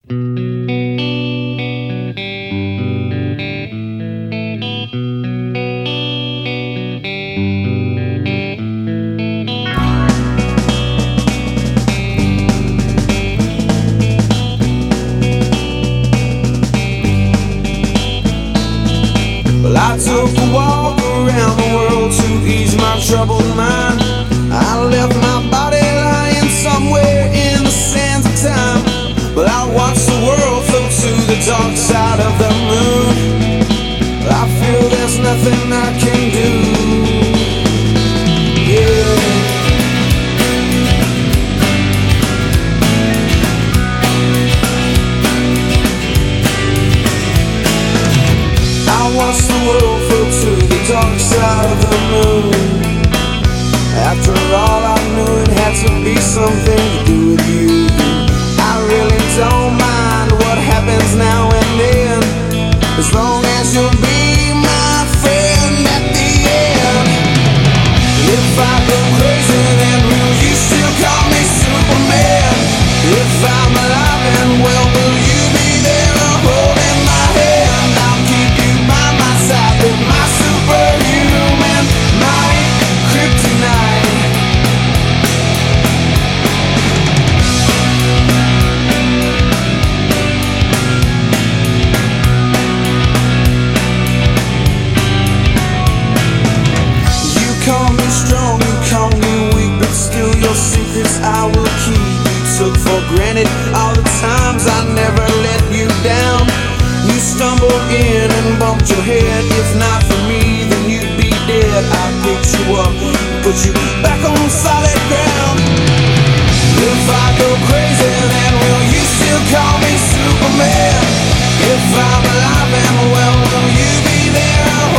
Well, I took a walk around the world to ease my troubled mind. I left my body lying somewhere in the sands of time. But I watched the world float to the dark side of the moon. I feel there's nothing I can do. Yeah. I watched the world float to the dark side of the moon. After all, I knew it had to be something to do with you. I really don't mind what happens now and then, as long as you'll be my friend at the end. If I go crazy, then will you still call me Superman? If I'm alive and well, will you be there holding my hand? I'll keep you by my side with my superhuman might, kryptonite. You call me strong, you call me weak, but still your secrets I will keep. You took for granted all the times I never let you down. You stumbled in and bumped your head. If not for me, then you'd be dead. I picked you up, put you back on solid ground. If I go crazy, then will you still call me Superman? If I'm alive and well, will you be there